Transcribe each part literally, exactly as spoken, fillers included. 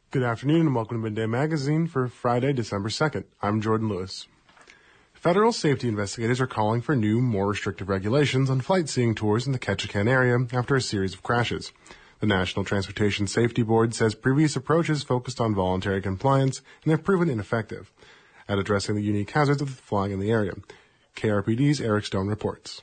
Good afternoon and welcome to Midday Magazine for Friday, December second. I'm Jordan Lewis. Federal safety investigators are calling for new, more restrictive regulations on flight seeing tours in the Ketchikan area after a series of crashes. The National Transportation Safety Board says previous approaches focused on voluntary compliance and have proven ineffective at addressing the unique hazards of flying in the area. K R P D's Eric Stone reports.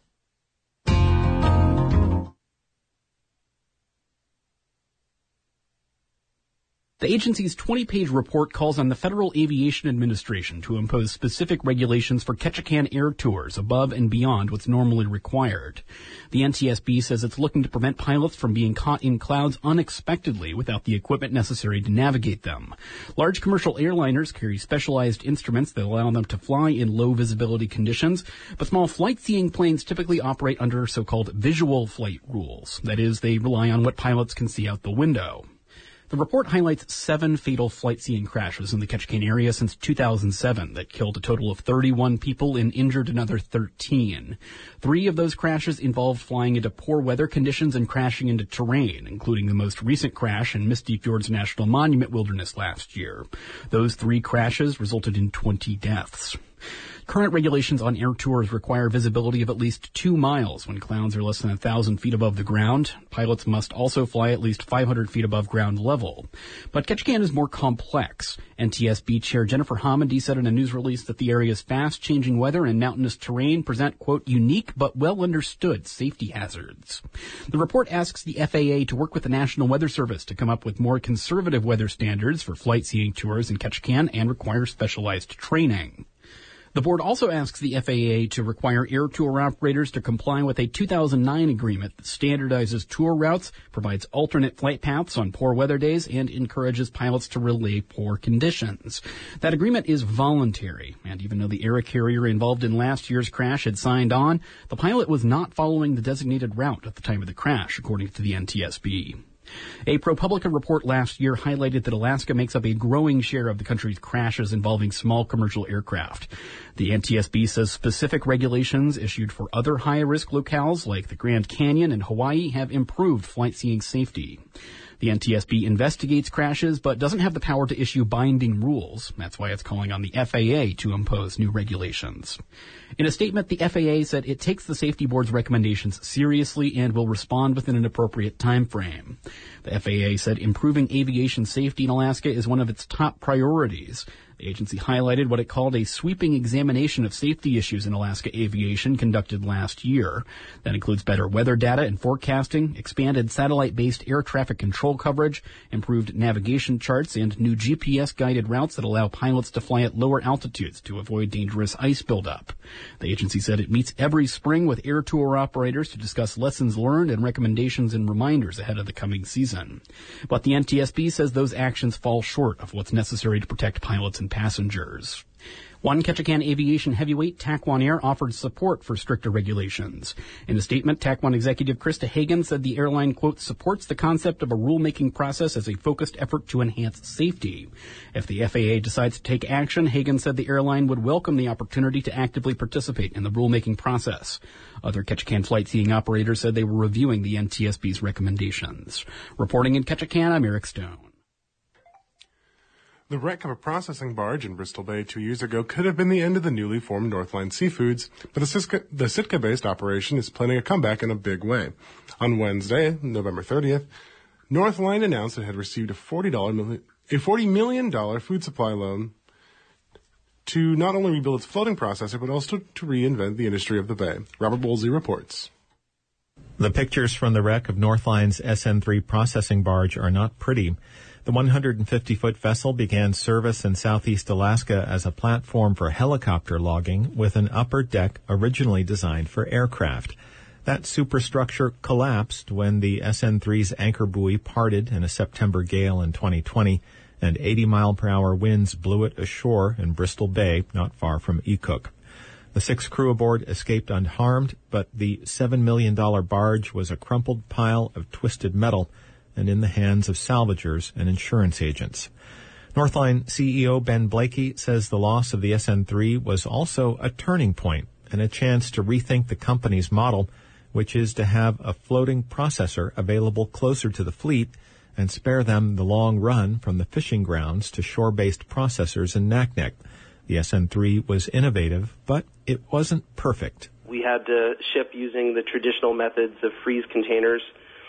The agency's twenty-page report calls on the Federal Aviation Administration to impose specific regulations for Ketchikan air tours above and beyond what's normally required. The N T S B says it's looking to prevent pilots from being caught in clouds unexpectedly without the equipment necessary to navigate them. Large commercial airliners carry specialized instruments that allow them to fly in low visibility conditions, but small flight-seeing planes typically operate under so-called visual flight rules. That is, they rely on what pilots can see out the window. The report highlights seven fatal flight-seeing crashes in the Ketchikan area since two thousand seven that killed a total of thirty-one people and injured another thirteen. Three of those crashes involved flying into poor weather conditions and crashing into terrain, including the most recent crash in Misty Fjords National Monument Wilderness last year. Those three crashes resulted in twenty deaths. Current regulations on air tours require visibility of at least two miles when clouds are less than one thousand feet above the ground. Pilots must also fly at least five hundred feet above ground level. But Ketchikan is more complex. N T S B Chair Jennifer Homendy said in a news release that the area's fast-changing weather and mountainous terrain present, quote, unique but well-understood safety hazards. The report asks the F A A to work with the National Weather Service to come up with more conservative weather standards for flight-seeing tours in Ketchikan and require specialized training. The board also asks the F A A to require air tour operators to comply with a two thousand nine agreement that standardizes tour routes, provides alternate flight paths on poor weather days, and encourages pilots to relay poor conditions. That agreement is voluntary, and even though the air carrier involved in last year's crash had signed on, the pilot was not following the designated route at the time of the crash, according to the N T S B. A ProPublica report last year highlighted that Alaska makes up a growing share of the country's crashes involving small commercial aircraft. The N T S B says specific regulations issued for other high-risk locales like the Grand Canyon and Hawaii have improved flight-seeing safety. The N T S B investigates crashes but doesn't have the power to issue binding rules. That's why it's calling on the F A A to impose new regulations. In a statement, the F A A said it takes the safety board's recommendations seriously and will respond within an appropriate time frame. The F A A said improving aviation safety in Alaska is one of its top priorities. The agency highlighted what it called a sweeping examination of safety issues in Alaska aviation conducted last year. That includes better weather data and forecasting, expanded satellite-based air traffic control coverage, improved navigation charts, and new G P S-guided routes that allow pilots to fly at lower altitudes to avoid dangerous ice buildup. The agency said it meets every spring with air tour operators to discuss lessons learned and recommendations and reminders ahead of the coming season. But the N T S B says those actions fall short of what's necessary to protect pilots and passengers. One Ketchikan aviation heavyweight, TAC one Air, offered support for stricter regulations. In a statement, TAC one executive Krista Hagen said the airline, quote, supports the concept of a rulemaking process as a focused effort to enhance safety. If the F A A decides to take action, Hagen said the airline would welcome the opportunity to actively participate in the rulemaking process. Other Ketchikan flight-seeing operators said they were reviewing the N T S B's recommendations. Reporting in Ketchikan, I'm Eric Stone. The wreck of a processing barge in Bristol Bay two years ago could have been the end of the newly formed Northline Seafoods, but the, Sitka, the Sitka-based operation is planning a comeback in a big way. On Wednesday, November thirtieth, Northline announced it had received a forty million, a forty million dollars food supply loan to not only rebuild its floating processor, but also to reinvent the industry of the bay. Robert Woolsey reports. The pictures from the wreck of Northline's S N three processing barge are not pretty. The one hundred fifty foot vessel began service in southeast Alaska as a platform for helicopter logging with an upper deck originally designed for aircraft. That superstructure collapsed when the S N three's anchor buoy parted in a September gale in twenty twenty, and eighty mile per hour winds blew it ashore in Bristol Bay, not far from Ecook. The six crew aboard escaped unharmed, but the seven million dollars barge was a crumpled pile of twisted metal and in the hands of salvagers and insurance agents. Northline C E O Ben Blakey says the loss of the S N three was also a turning point and a chance to rethink the company's model, which is to have a floating processor available closer to the fleet and spare them the long run from the fishing grounds to shore-based processors in Naknek. The S N three was innovative, but it wasn't perfect. We had to ship using the traditional methods of freeze containers.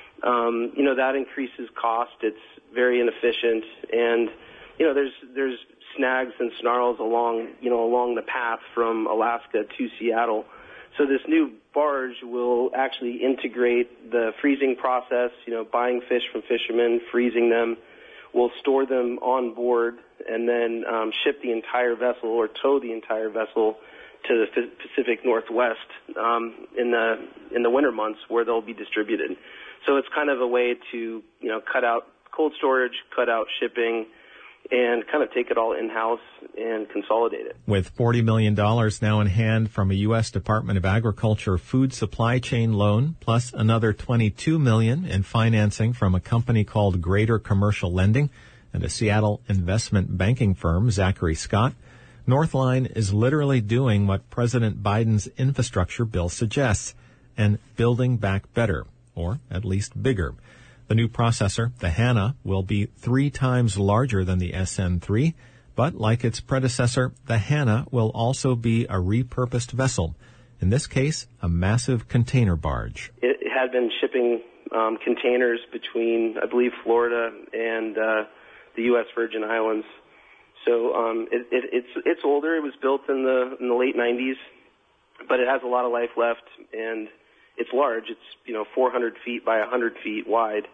Um, you know, that increases cost. It's very inefficient, and you know, there's there's snags and snarls along you know along the path from Alaska to Seattle. So this new barge will actually integrate the freezing process. You know, buying fish from fishermen, freezing them. We'll store them on board, and then um, ship the entire vessel or tow the entire vessel to the Pacific Northwest um, in the in the winter months where they'll be distributed. So it's kind of a way to, you know, cut out cold storage, cut out shipping, and kind of take it all in-house and consolidate it. With forty million dollars now in hand from a U S Department of Agriculture food supply chain loan, plus another twenty-two million dollars in financing from a company called Greater Commercial Lending and a Seattle investment banking firm, Zachary Scott, Northline is literally doing what President Biden's infrastructure bill suggests, and building back better, or at least bigger. The new processor, the Hanna, will be three times larger than the S N three, but like its predecessor, the Hanna will also be a repurposed vessel, in this case, a massive container barge. It had been shipping um, containers between, I believe, Florida and uh, the U S Virgin Islands. So um, it, it, it's it's older. It was built in the in the late nineties, but it has a lot of life left, and it's large. It's you know four hundred feet by one hundred feet wide,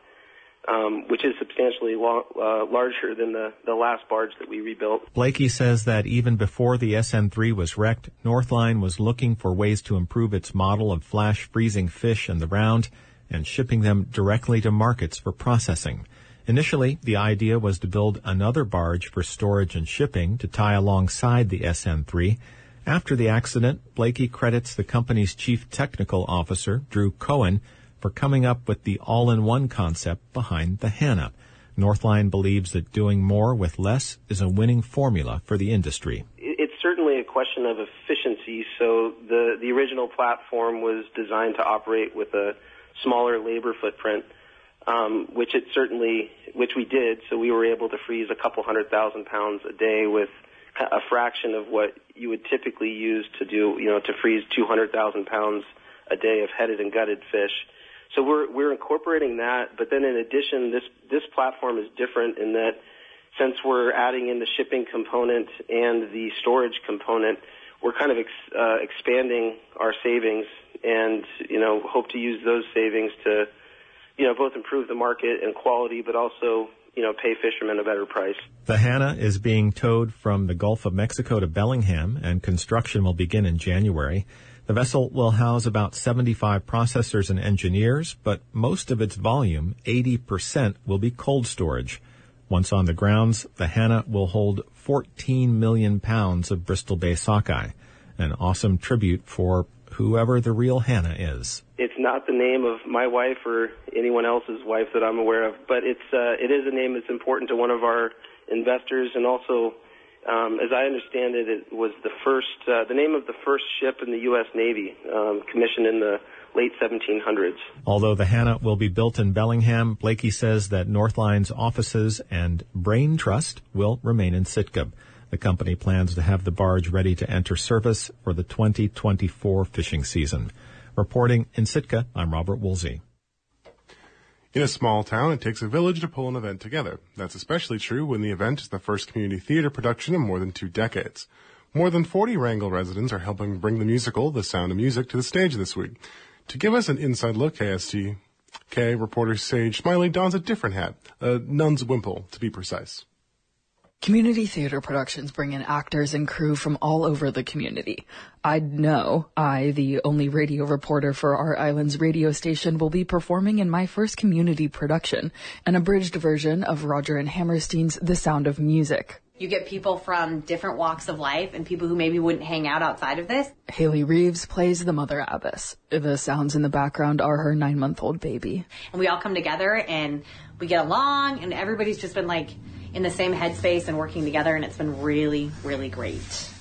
um, which is substantially long, uh, larger than the, the last barge that we rebuilt. Blakey says that even before the S N three was wrecked, Northline was looking for ways to improve its model of flash freezing fish in the round and shipping them directly to markets for processing. Initially, the idea was to build another barge for storage and shipping to tie alongside the S N three. After the accident, Blakey credits the company's chief technical officer, Drew Cohen, for coming up with the all-in-one concept behind the Hanna. Northline believes that doing more with less is a winning formula for the industry. It's certainly a question of efficiency. So the, the original platform was designed to operate with a smaller labor footprint. Um, which it certainly, which we did. So we were able to freeze a couple hundred thousand pounds a day with a fraction of what you would typically use to do, you know, to freeze two hundred thousand pounds a day of headed and gutted fish. So we're we're incorporating that. But then in addition, this this platform is different in that since we're adding in the shipping component and the storage component, we're kind of ex, uh, expanding our savings, and you know hope to use those savings to you know, both improve the market and quality, but also, you know, pay fishermen a better price. The Hanna is being towed from the Gulf of Mexico to Bellingham, and construction will begin in January. The vessel will house about seventy-five processors and engineers, but most of its volume, eighty percent, will be cold storage. Once on the grounds, the Hanna will hold fourteen million pounds of Bristol Bay sockeye, an awesome tribute for whoever the real Hanna is. It's not the name of my wife or anyone else's wife that I'm aware of, but it's uh, it is a name that's important to one of our investors, and also, um, as I understand it, it was the first uh, the name of the first ship in the U S Navy, um, commissioned in the late seventeen hundreds. Although the Hanna will be built in Bellingham, Blakey says that Northline's offices and brain trust will remain in Sitka. The company plans to have the barge ready to enter service for the twenty twenty-four fishing season. Reporting in Sitka, I'm Robert Woolsey. In a small town, it takes a village to pull an event together. That's especially true when the event is the first community theater production in more than two decades. More than forty Wrangell residents are helping bring the musical The Sound of Music to the stage this week. To give us an inside look, K S T K reporter Sage Smiley dons a different hat, a nun's wimple, to be precise. Community theater productions bring in actors and crew from all over the community. I know I, the only radio reporter for our island's radio station, will be performing in my first community production, an abridged version of Roger and Hammerstein's The Sound of Music. You get people from different walks of life and people who maybe wouldn't hang out outside of this. Haley Reeves plays the Mother Abbess. The sounds in the background are her nine-month-old baby. And we all come together and we get along, and everybody's just been like in the same headspace and working together, and it's been really, really great.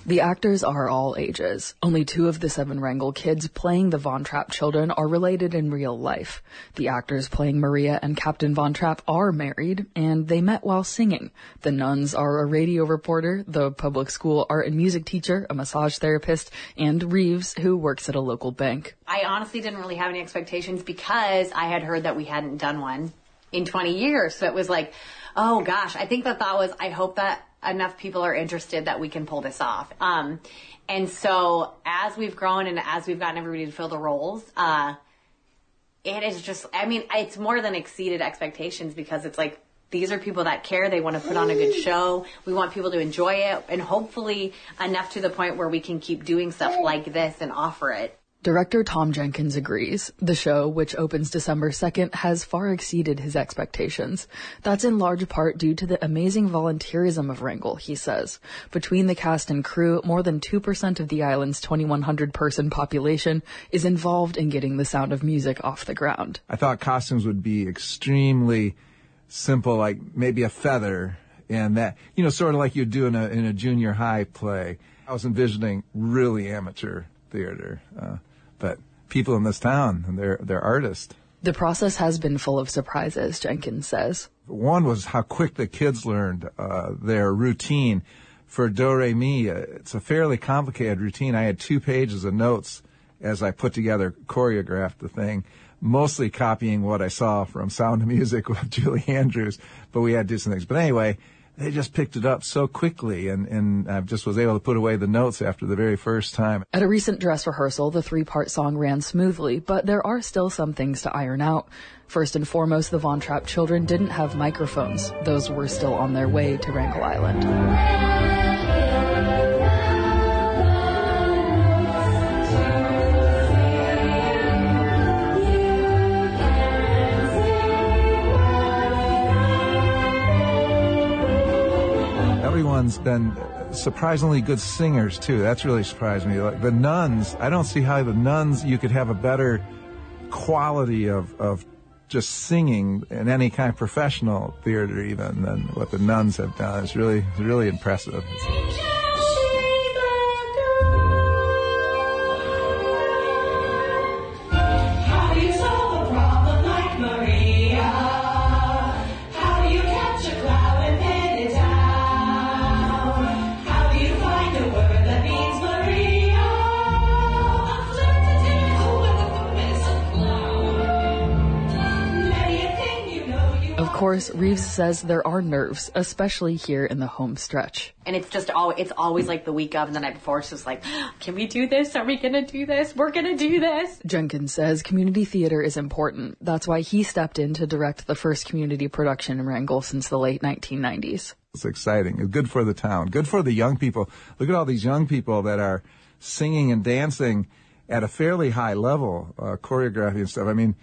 The actors are all ages. Only two of the seven Wrangell kids playing the Von Trapp children are related in real life. The actors playing Maria and Captain Von Trapp are married, and they met while singing. The nuns are a radio reporter, the public school art and music teacher, a massage therapist, and Reeves, who works at a local bank. I honestly didn't really have any expectations because I had heard that we hadn't done one in twenty years. So it was like, oh gosh, I think the thought was, I hope that enough people are interested that we can pull this off. Um, and so as we've grown and as we've gotten everybody to fill the roles, uh, it is just, I mean, it's more than exceeded expectations because it's like, these are people that care. They want to put on a good show. We want people to enjoy it and hopefully enough to the point where we can keep doing stuff like this and offer it. Director Tom Jenkins agrees. The show, which opens December second, has far exceeded his expectations. That's in large part due to the amazing volunteerism of Wrangell, he says. Between the cast and crew, more than two percent of the island's twenty-one hundred person population is involved in getting The Sound of Music off the ground. I thought costumes would be extremely simple, like maybe a feather, and that, you know, sort of like you'd do in a, in a junior high play. I was envisioning really amateur theater. Uh, But people in this town, they're, they're artists. The process has been full of surprises, Jenkins says. One was how quick the kids learned uh, their routine. For Do Re Mi, uh, it's a fairly complicated routine. I had two pages of notes as I put together, choreographed the thing, mostly copying what I saw from Sound of Music with Julie Andrews, but we had to do some things. But anyway, they just picked it up so quickly, and, and I just was able to put away the notes after the very first time. At a recent dress rehearsal, the three-part song ran smoothly, but there are still some things to iron out. First and foremost, the Von Trapp children didn't have microphones. Those were still on their way to Wrangell Island. Everyone's been surprisingly good singers, too. That's really surprised me. Like the nuns, I don't see how the nuns, you could have a better quality of, of just singing in any kind of professional theater even than what the nuns have done. It's really, it's really impressive. Of course, Reeves says there are nerves, especially here in the home stretch. And it's just all, it's always like the week of and the night before. It's just like, can we do this? Are we going to do this? We're going to do this. Jenkins says community theater is important. That's why he stepped in to direct the first community production in Wrangell since the late nineteen nineties. It's exciting. It's good for the town. Good for the young people. Look at all these young people that are singing and dancing at a fairly high level, uh, choreography and stuff. I mean,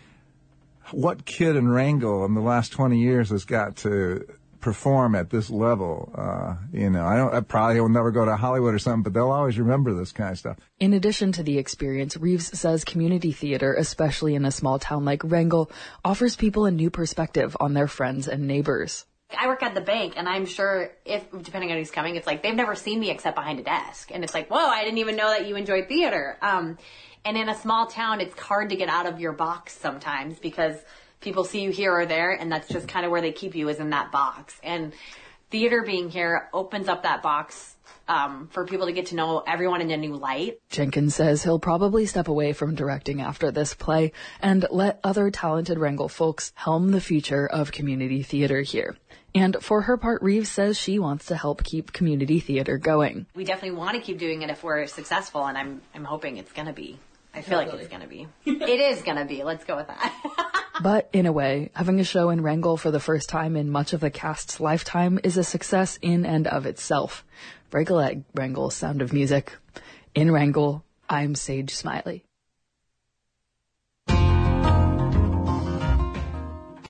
what kid in Wrangell in the last twenty years has got to perform at this level? Uh, you know, I don't, I probably will never go to Hollywood or something, but they'll always remember this kind of stuff. In addition to the experience, Reeves says community theater, especially in a small town like Wrangell, offers people a new perspective on their friends and neighbors. I work at the bank, and I'm sure if, depending on who's coming, it's like they've never seen me except behind a desk. And it's like, whoa, I didn't even know that you enjoyed theater. Um, and in a small town, it's hard to get out of your box sometimes because people see you here or there, and that's just kind of where they keep you, is in that box. And theater being here opens up that box um, for people to get to know everyone in a new light. Jenkins says he'll probably step away from directing after this play and let other talented Wrangell folks helm the future of community theater here. And for her part, Reeves says she wants to help keep community theater going. We definitely want to keep doing it if we're successful, and I'm I'm hoping it's going to be. I feel like it's going to be. It is going to be. Let's go with that. But in a way, having a show in Wrangell for the first time in much of the cast's lifetime is a success in and of itself. Break a leg, Wrangell, Sound of Music. In Wrangell, I'm Sage Smiley.